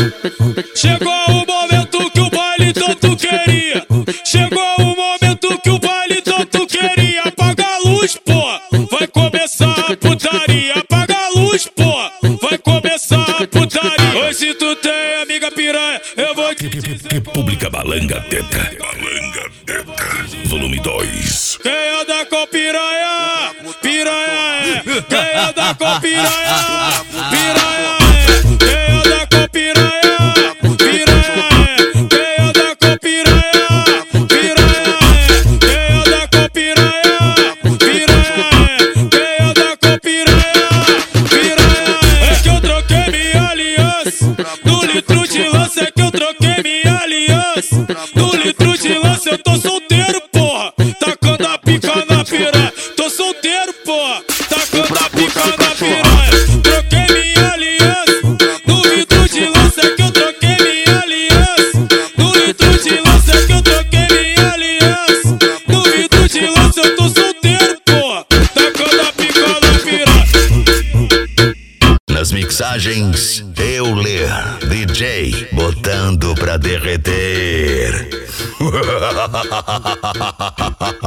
Chegou o momento que o baile tanto queria. Chegou o momento que o baile tanto queria. Apaga a luz, pô, vai começar a putaria. Apaga a luz, pô, vai começar a putaria. Oi, se tu tem amiga piranha, eu vou te República Balanga Teta. Balanga Teta. Volume 2. Quem anda com piranha, piranha é. Quem anda com piranha, piranha é. Quem anda com piranha, piranha é. Quem anda com piranha, piranha é. Quem anda com piranha, piranha é. Quem anda com piranha, piranha é. É que eu troquei minha aliança no litro de lança. É que eu troquei minha aliança no litro de lança. Eu tô solteiro, porra, tacando a pica na piranha. Tô solteiro, porra, tacando a pica na piranha. Troquei minha aliança no litro de lança. É que eu troquei minha aliança no litro de lança. É que eu troquei minha aliança no litro de lança. Eu tô solteiro, porra, tacando a pica na piranha. Nas mixagens, Euler, DJ, botando pra derreter.